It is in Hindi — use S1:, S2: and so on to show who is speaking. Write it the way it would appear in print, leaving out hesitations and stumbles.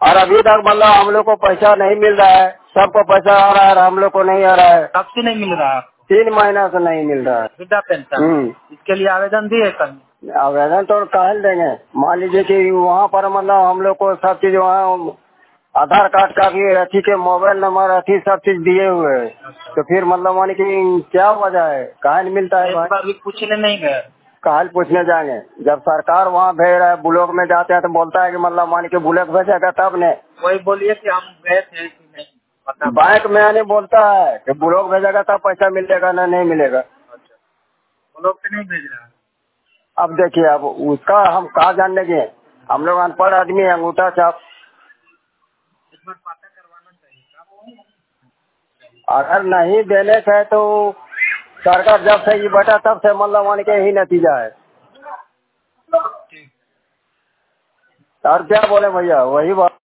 S1: और अभी तक मतलब हम लोग को पैसा नहीं मिल रहा है। सबको पैसा आ रहा है और हम लोग को नहीं आ रहा है।
S2: कब से नहीं मिल रहा है?
S1: 3 महीना से नहीं मिल रहा है
S2: वृद्धा पेंशन। इसके लिए आवेदन दिए कल?
S1: आवेदन तो काहे देंगे। मान लीजिए कि वहाँ पर मतलब हम लोग को सब चीज वहाँ आधार कार्ड का भी अथी के मोबाइल नंबर अथी सब चीज दिए हुए है। तो फिर मतलब मान कि क्या वजह है, काहे नहीं मिलता है
S2: एक
S1: भाई?
S2: बार भी पूछने नहीं गए?
S1: काहे पूछने जाएंगे जब सरकार वहाँ भेज रहा है। ब्लॉक में जाते हैं तो बोलता है कि मतलब मान के ब्लॉक भेजेगा तब ने।
S2: वही बोलिए कि हम गए थे कि नहीं पता।
S1: बैंक में आने बोलता है कि ब्लॉक भेजेगा तब पैसा मिलेगा ना नहीं मिलेगा।
S2: अच्छा, वो लोग तो नहीं भेज रहा है।
S1: अब देखिए अब उसका हम कहा जान लेंगे। हम लोग अनपढ़ आदमी है, अंगूठा छाप।
S2: एक बार पता करवाना चाहिए।
S1: अगर नहीं देने से तो सरकार जब से ये बैठा तब से मतलब मान के ही नतीजा है।
S2: ठीक।
S1: और क्या बोले भैया, वही बात।